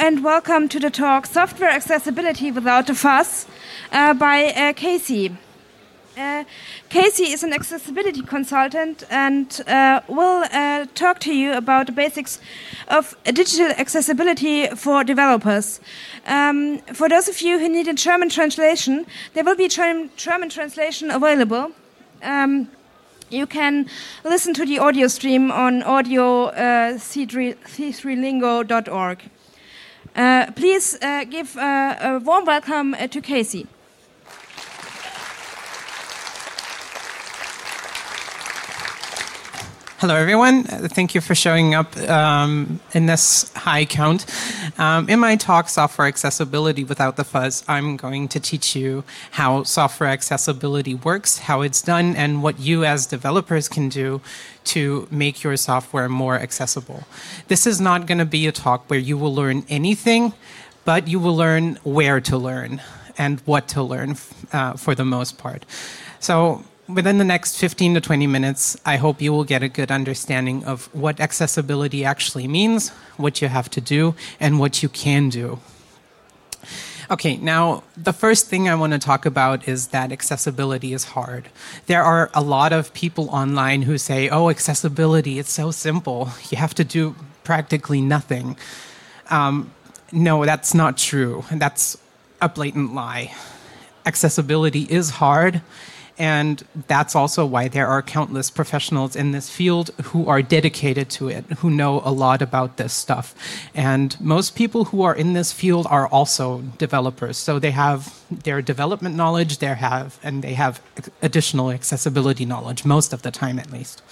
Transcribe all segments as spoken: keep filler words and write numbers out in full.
and welcome to the talk Software Accessibility Without a Fuss uh, by uh, Casey. Uh, Casey is an accessibility consultant and uh, will uh, talk to you about the basics of digital accessibility for developers. Um, for those of you who need a German translation, there will be a German, German translation available. Um, you can listen to the audio stream on audio uh, c three lingo dot org. Uh, please uh, give uh, a warm welcome uh, to Casey. Hello, everyone. Thank you for showing up um, in this high count. Um, in my talk, Software Accessibility Without the Fuzz, I'm going to teach you how software accessibility works, how it's done, and what you as developers can do to make your software more accessible. This is not going to be a talk where you will learn anything, but you will learn where to learn and what to learn uh, for the most part. So, within the next fifteen to twenty minutes, I hope you will get a good understanding of what accessibility actually means, what you have to do, and what you can do. Okay, now, the first thing I want to talk about is that accessibility is hard. There are a lot of people online who say, oh, accessibility, it's so simple. You have to do practically nothing. Um, no, that's not true. That's a blatant lie. Accessibility is hard. And that's also why there are countless professionals in this field who are dedicated to it, who know a lot about this stuff. And most people who are in this field are also developers. So they have their development knowledge, they have, and they have additional accessibility knowledge, most of the time at least.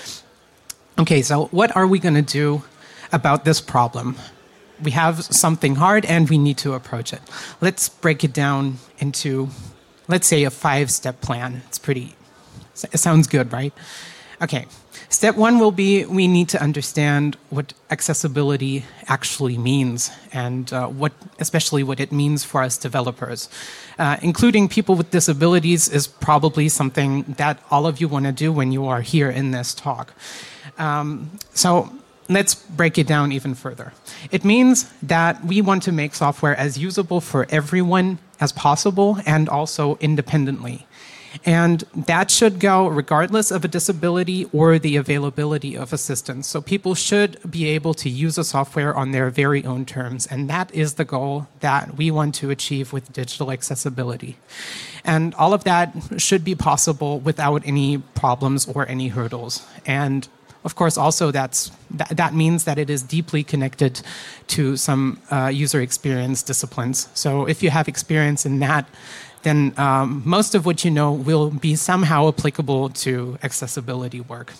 Okay, so what are we going to do about this problem? We have something hard and we need to approach it. Let's break it down into, let's say, a five-step plan. It's pretty, it sounds good, right? Okay, step one will be we need to understand what accessibility actually means and uh, what, especially what it means for us developers. Uh, including people with disabilities is probably something that all of you want to do when you are here in this talk. Um, so let's break it down even further. It means that we want to make software as usable for everyone as possible and also independently. And that should go regardless of a disability or the availability of assistance. So people should be able to use a software on their very own terms. And that is the goal that we want to achieve with digital accessibility. And all of that should be possible without any problems or any hurdles. And of course, also that's, that, that means that it is deeply connected to some uh, user experience disciplines. So if you have experience in that, then um, most of what you know will be somehow applicable to accessibility work.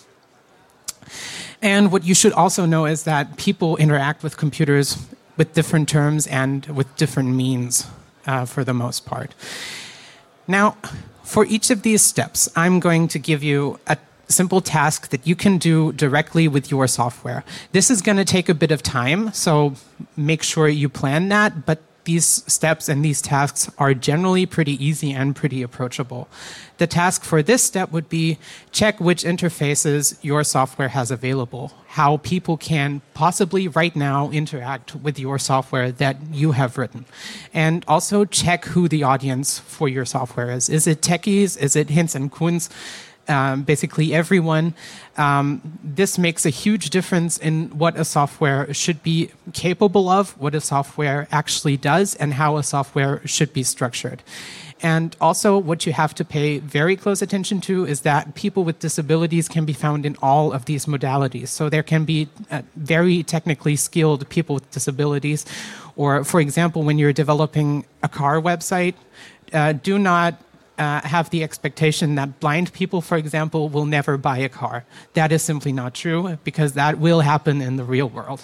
And what you should also know is that people interact with computers with different terms and with different means uh, for the most part. Now, for each of these steps, I'm going to give you a simple task that you can do directly with your software. This is going to take a bit of time, so make sure you plan that, but these steps and these tasks are generally pretty easy and pretty approachable. The task for this step would be check which interfaces your software has available, how people can possibly right now interact with your software that you have written. And also check who the audience for your software is. Is it techies? Is it Hinz and Kunz? Um, basically everyone. Um, this makes a huge difference in what a software should be capable of, what a software actually does, and how a software should be structured. And also what you have to pay very close attention to is that people with disabilities can be found in all of these modalities. So there can be uh, very technically skilled people with disabilities. Or, for example, when you're developing a car website, uh, do not Uh, have the expectation that blind people, for example, will never buy a car. That is simply not true, because that will happen in the real world.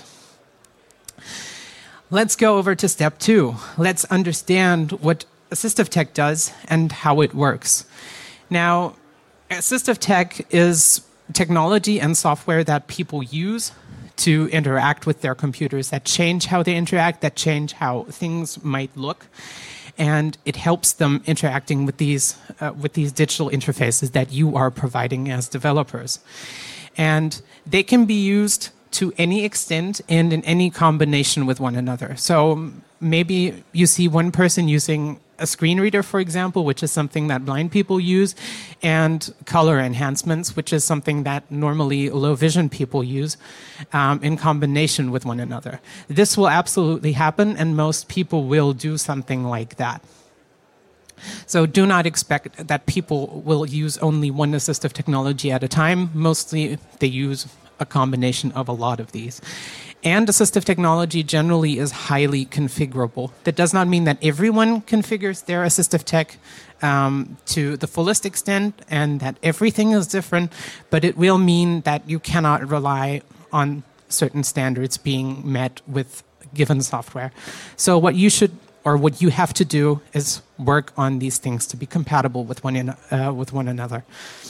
Let's go over to step two. Let's understand what assistive tech does and how it works. Now, assistive tech is technology and software that people use to interact with their computers, that change how they interact, that change how things might look. And it helps them interacting with these uh, with these digital interfaces that you are providing as developers. And they can be used to any extent and in any combination with one another. So maybe you see one person using a screen reader, for example, which is something that blind people use, and color enhancements, which is something that normally low vision people use, um, in combination with one another. This will absolutely happen, and most people will do something like that. So do not expect that people will use only one assistive technology at a time. Mostly they use a combination of a lot of these. And assistive technology generally is highly configurable. That does not mean that everyone configures their assistive tech um, to the fullest extent and that everything is different, but it will mean that you cannot rely on certain standards being met with given software. So what you should, or what you have to do, is work on these things to be compatible with one, in, uh, with one another.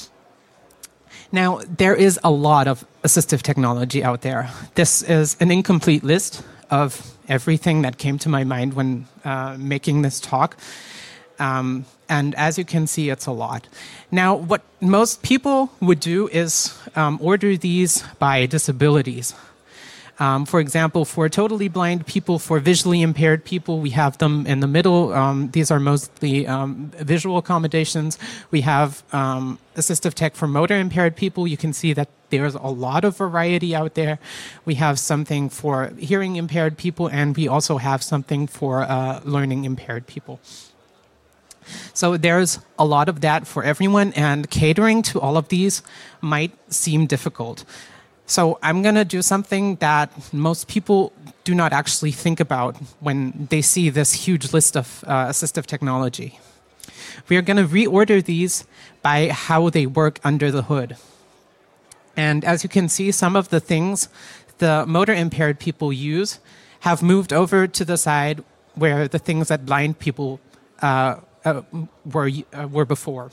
Now, there is a lot of assistive technology out there. This is an incomplete list of everything that came to my mind when uh, making this talk. Um, and as you can see, it's a lot. Now, what most people would do is um, order these by disabilities. Um, for example, for totally blind people, for visually impaired people, we have them in the middle. Um, these are mostly um, visual accommodations. We have um, assistive tech for motor impaired people. You can see that there's a lot of variety out there. We have something for hearing impaired people, and we also have something for uh, learning impaired people. So there's a lot of that for everyone, and catering to all of these might seem difficult. So I'm going to do something that most people do not actually think about when they see this huge list of uh, assistive technology. We are going to reorder these by how they work under the hood. And as you can see, some of the things the motor impaired people use have moved over to the side where the things that blind people uh, uh, were, uh, were before.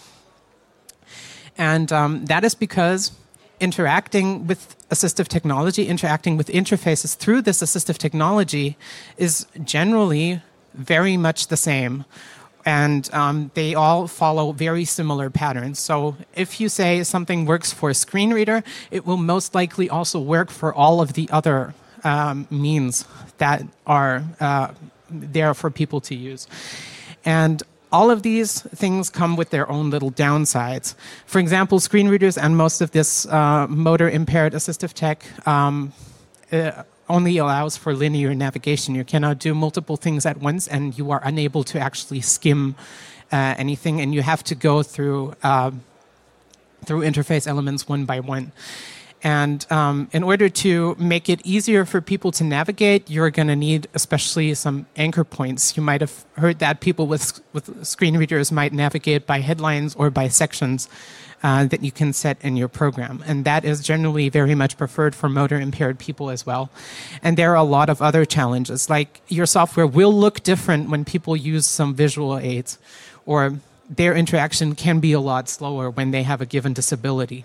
And um, that is because interacting with assistive technology, interacting with interfaces through this assistive technology is generally very much the same. And um, they all follow very similar patterns. So if you say something works for a screen reader, it will most likely also work for all of the other um, means that are uh, there for people to use. And all of these things come with their own little downsides. For example, screen readers and most of this uh, motor-impaired assistive tech um, uh, only allows for linear navigation. You cannot do multiple things at once, and you are unable to actually skim uh, anything, and you have to go through uh, through interface elements one by one. And um, in order to make it easier for people to navigate, you're going to need especially some anchor points. You might have heard that people with, with screen readers might navigate by headlines or by sections uh, that you can set in your program. And that is generally very much preferred for motor impaired people as well. And there are a lot of other challenges, like your software will look different when people use some visual aids, or their interaction can be a lot slower when they have a given disability.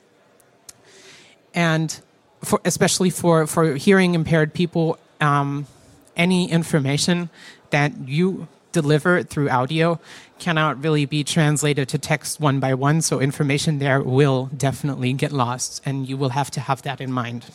And for, especially for, for hearing impaired people, um, any information that you deliver through audio cannot really be translated to text one by one, so information there will definitely get lost, and you will have to have that in mind.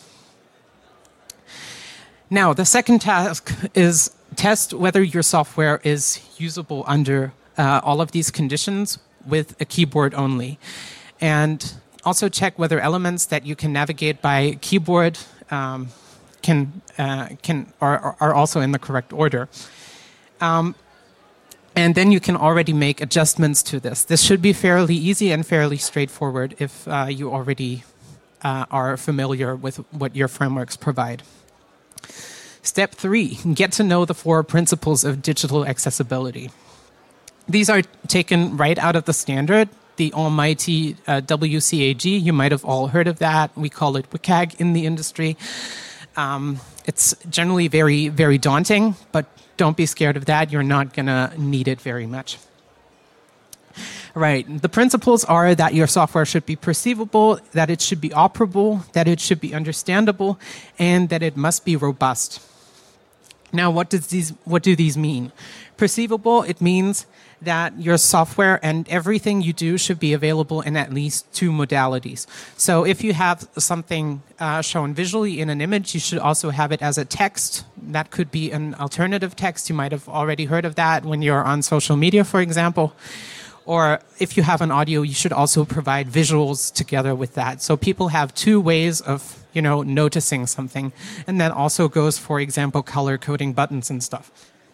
Now, the second task is test whether your software is usable under uh, all of these conditions with a keyboard only. And also check whether elements that you can navigate by keyboard um, can uh, can are, are also in the correct order. Um, and then you can already make adjustments to this. This should be fairly easy and fairly straightforward if uh, you already uh, are familiar with what your frameworks provide. Step three, get to know the four principles of digital accessibility. These are taken right out of the standard, the almighty uh, W C A G. You might have all heard of that. We call it W C A G in the industry. Um, it's generally very, very daunting, but don't be scared of that. You're not going to need it very much. Right. The principles are that your software should be perceivable, that it should be operable, that it should be understandable, and that it must be robust. Now, what does these what do these mean? Perceivable, it means that your software and everything you do should be available in at least two modalities. So if you have something uh, shown visually in an image, you should also have it as a text. That could be an alternative text. You might have already heard of that when you're on social media, for example. Or if you have an audio, you should also provide visuals together with that. So people have two ways of, you know, noticing something. And that also goes, for example, color coding buttons and stuff.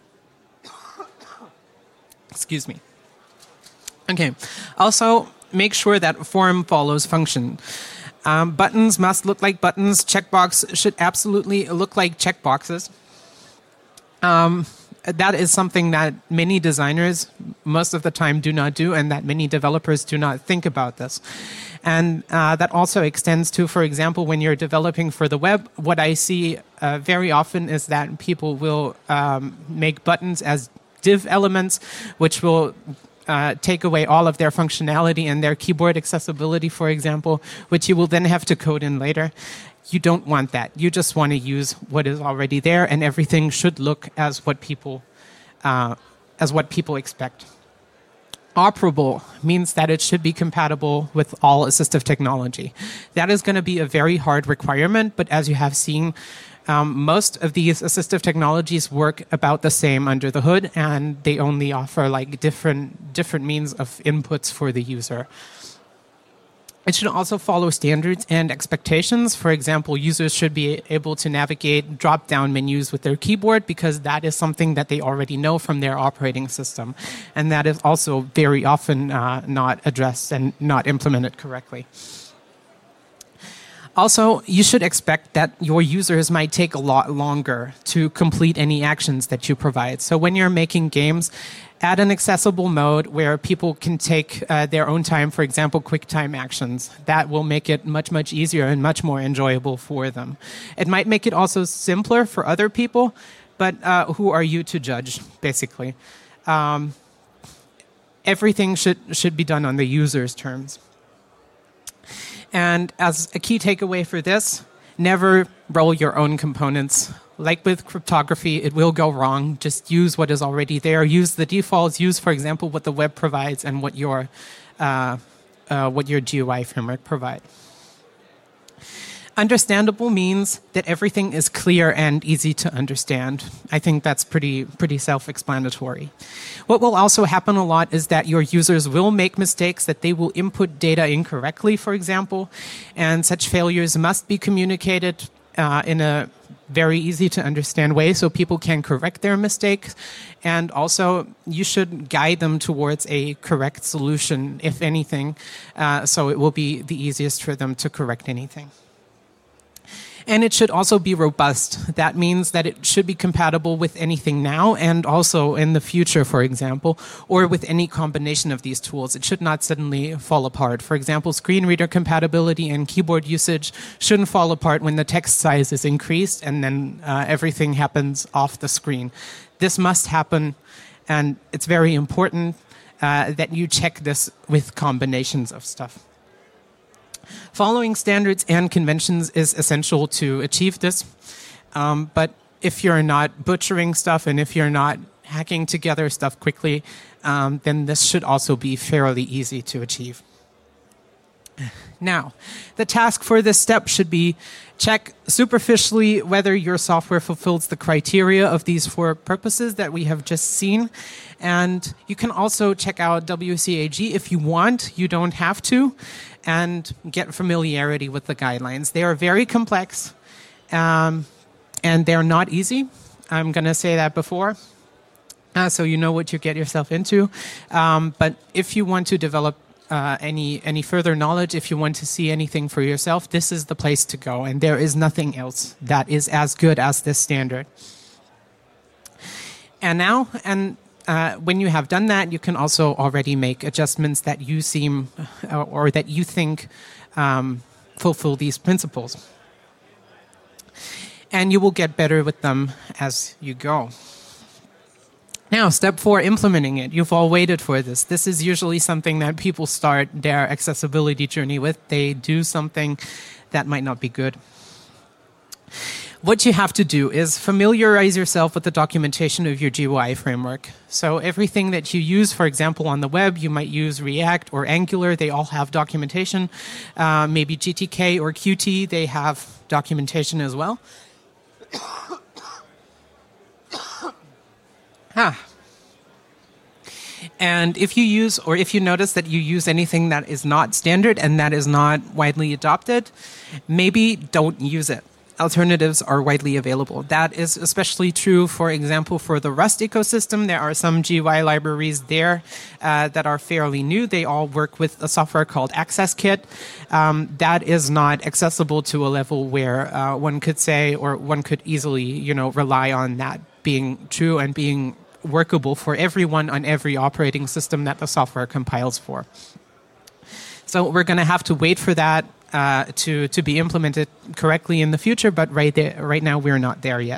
Excuse me. Okay. Also, make sure that form follows function. Um, buttons must look like buttons. Checkbox should absolutely look like checkboxes. Um, that is something that many designers most of the time do not do, and that many developers do not think about this. And uh, that also extends to, for example, when you're developing for the web, what I see uh, very often is that people will um, make buttons as div elements, which will uh, take away all of their functionality and their keyboard accessibility, for example, which you will then have to code in later. You don't want that. You just want to use what is already there, and everything should look as what people uh, as what people expect. Operable means that it should be compatible with all assistive technology. That is going to be a very hard requirement, but as you have seen, um, most of these assistive technologies work about the same under the hood, and they only offer like different different means of inputs for the user. It should also follow standards and expectations. For example, users should be able to navigate drop-down menus with their keyboard because that is something that they already know from their operating system. And that is also very often uh, not addressed and not implemented correctly. Also, you should expect that your users might take a lot longer to complete any actions that you provide. So when you're making games, add an accessible mode where people can take uh, their own time, for example, quick time actions. That will make it much, much easier and much more enjoyable for them. It might make it also simpler for other people, but uh, who are you to judge, basically? Um, everything should, should be done on the user's terms. And as a key takeaway for this, never roll your own components. Like with cryptography, it will go wrong. Just use what is already there. Use the defaults. Use, for example, what the web provides and what your uh, uh, what your G U I framework provides. Understandable means that everything is clear and easy to understand. I think that's pretty pretty self-explanatory. What will also happen a lot is that your users will make mistakes, that they will input data incorrectly, for example, and such failures must be communicated uh, in a very easy to understand way so people can correct their mistakes. And also, you should guide them towards a correct solution, if anything, uh, so it will be the easiest for them to correct anything. And it should also be robust. That means that it should be compatible with anything now and also in the future, for example, or with any combination of these tools. It should not suddenly fall apart. For example, screen reader compatibility and keyboard usage shouldn't fall apart when the text size is increased and then uh, everything happens off the screen. This must happen, and it's very important uh, that you check this with combinations of stuff. Following standards and conventions is essential to achieve this, um, but if you're not butchering stuff and if you're not hacking together stuff quickly, um, then this should also be fairly easy to achieve. Now, the task for this step should be check superficially whether your software fulfills the criteria of these four purposes that we have just seen. And you can also check out W C A G if you want. You don't have to. And get familiarity with the guidelines. They are very complex, um, and they're not easy. I'm going to say that before, uh, so you know what you get yourself into. Um, but if you want to develop uh, any any further knowledge, if you want to see anything for yourself, this is the place to go. And there is nothing else that is as good as this standard. And now, and Uh, when you have done that, you can also already make adjustments that you seem uh, or that you think um, fulfill these principles. And you will get better with them as you go. Now, step four, implementing it. You've all waited for this. This is usually something that people start their accessibility journey with. They do something that might not be good. what you have to do is familiarize yourself with the documentation of your G U I framework. So everything that you use, for example, on the web, you might use React or Angular. They all have documentation. Uh, maybe G T K or Qt, they have documentation as well. ah. And if you use, or if you notice that you use anything that is not standard and that is not widely adopted, maybe don't use it. Alternatives are widely available. That is especially true, for example, for the Rust ecosystem. There are some G U I libraries there uh, that are fairly new. They all work with a software called AccessKit. Um, that is not accessible to a level where uh, one could say, or one could easily, you know, rely on that being true and being workable for everyone on every operating system that the software compiles for. So we're going to have to wait for that Uh, to to be implemented correctly in the future, but right there, right now we're not there yet.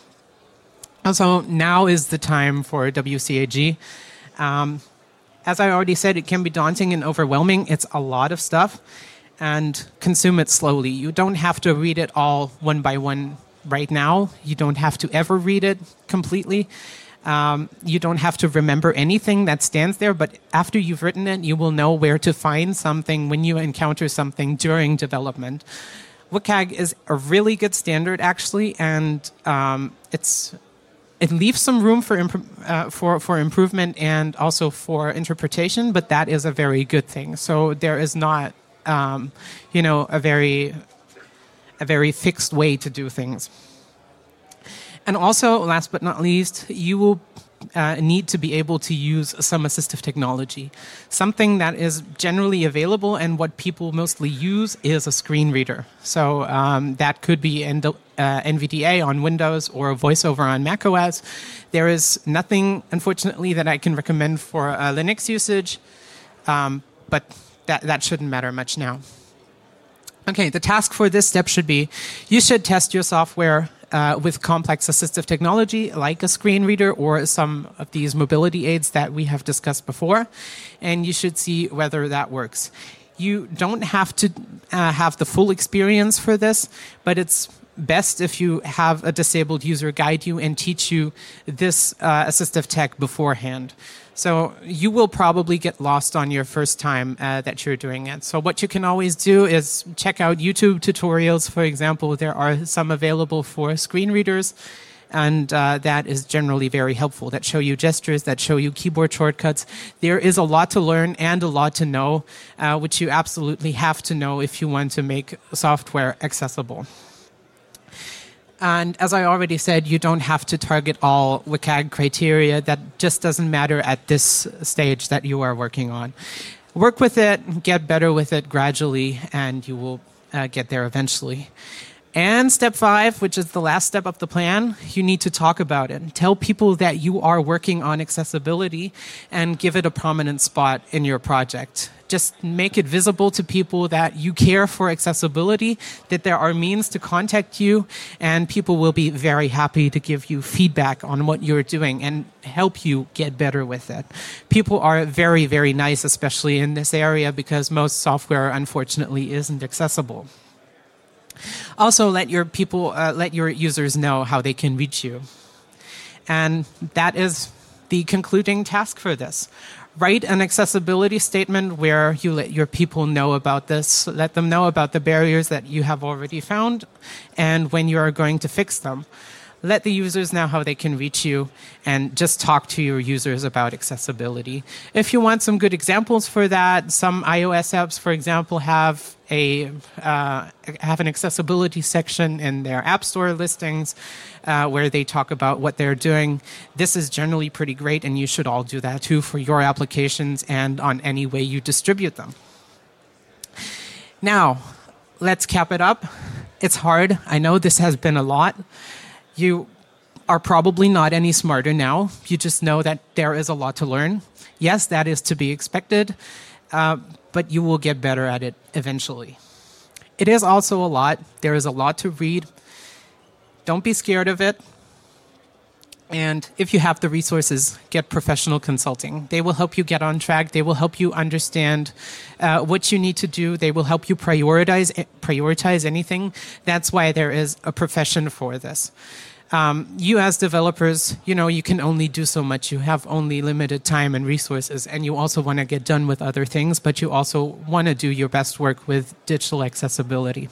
Also, now is the time for W C A G. Um, as I already said, it can be daunting and overwhelming. It's a lot of stuff, and consume it slowly. You don't have to read it all one by one right now. You don't have to ever read it completely. Um, you don't have to remember anything that stands there, but after you've written it, you will know where to find something when you encounter something during development. W C A G is a really good standard, actually, and um, it's it leaves some room for, imp- uh, for for improvement and also for interpretation, but that is a very good thing. So there is not, um, you know, a very a very fixed way to do things. And also, last but not least, you will uh, need to be able to use some assistive technology. Something that is generally available and what people mostly use is a screen reader. So um, that could be N- uh, N V D A on Windows or VoiceOver on macOS. There is nothing, unfortunately, that I can recommend for uh, Linux usage, um, but that, that shouldn't matter much now. Okay, the task for this step should be, you should test your software Uh, with complex assistive technology like a screen reader or some of these mobility aids that we have discussed before, and you should see whether that works. You don't have to uh, have the full experience for this, but it's best if you have a disabled user guide you and teach you this uh, assistive tech beforehand. So you will probably get lost on your first time uh, that you're doing it. So what you can always do is check out YouTube tutorials, for example. There are some available for screen readers, and uh, that is generally very helpful, that show you gestures, that show you keyboard shortcuts. There is a lot to learn and a lot to know, uh, which you absolutely have to know if you want to make software accessible. And as I already said, you don't have to target all W C A G criteria. That just doesn't matter at this stage that you are working on. Work with it, get better with it gradually, and you will uh, get there eventually. And step five, which is the last step of the plan, you need to talk about it. Tell people that you are working on accessibility and give it a prominent spot in your project. Just make it visible to people that you care for accessibility, that there are means to contact you, and people will be very happy to give you feedback on what you're doing and help you get better with it. People are very, very nice, especially in this area, because most software, unfortunately, isn't accessible. Also, let your people, uh, let your users know how they can reach you. And that is the concluding task for this. Write an accessibility statement where you let your people know about this, let them know about the barriers that you have already found and when you are going to fix them. Let the users know how they can reach you, and just talk to your users about accessibility. If you want some good examples for that, some iOS apps, for example, have a uh, have an accessibility section in their App Store listings uh, where they talk about what they're doing. This is generally pretty great, and you should all do that too for your applications and on any way you distribute them. Now, let's cap it up. It's hard. I know this has been a lot. You are probably not any smarter now. You just know that there is a lot to learn. Yes, that is to be expected, uh, but you will get better at it eventually. It is also a lot. There is a lot to read. Don't be scared of it. And if you have the resources, get professional consulting. They will help you get on track. They will help you understand uh, what you need to do. They will help you prioritize prioritize anything. That's why there is a profession for this. Um, you as developers, you know, you can only do so much. You have only limited time and resources, and you also want to get done with other things, but you also want to do your best work with digital accessibility.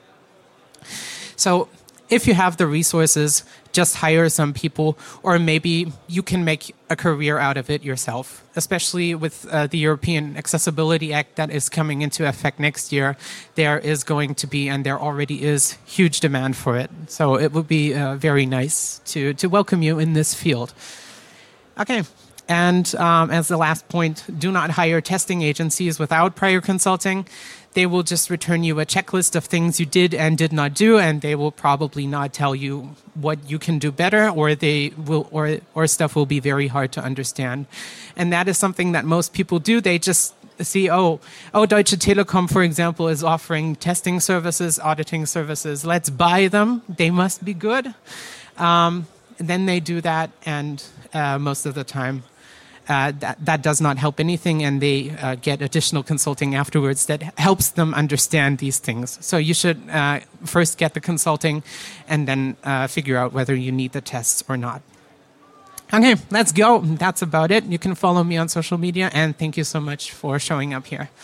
So if you have the resources, just hire some people, or maybe you can make a career out of it yourself, especially with uh, the European Accessibility Act that is coming into effect next year. There is going to be, and there already is, huge demand for it. So it would be uh, very nice to, to welcome you in this field. Okay. And um, as the last point, do not hire testing agencies without prior consulting. They will just return you a checklist of things you did and did not do, and they will probably not tell you what you can do better, or they will, or or stuff will be very hard to understand. And that is something that most people do. They just see, oh, oh, Deutsche Telekom, for example, is offering testing services, auditing services. Let's buy them. They must be good. Um, then they do that, and uh, most of the time, Uh, that, that does not help anything, and they uh, get additional consulting afterwards that helps them understand these things. So you should uh, first get the consulting and then uh, figure out whether you need the tests or not. Okay, let's go. That's about it. You can follow me on social media, and thank you so much for showing up here.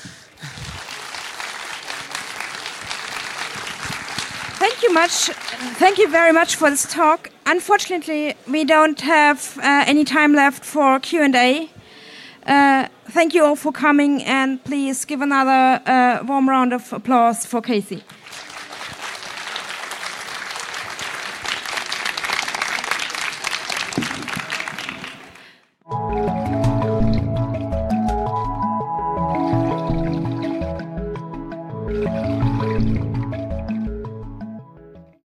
Thank you much. Thank you very much for this talk. Unfortunately, we don't have uh, any time left for Q and A. Uh, thank you all for coming, and please give another uh, warm round of applause for Casey.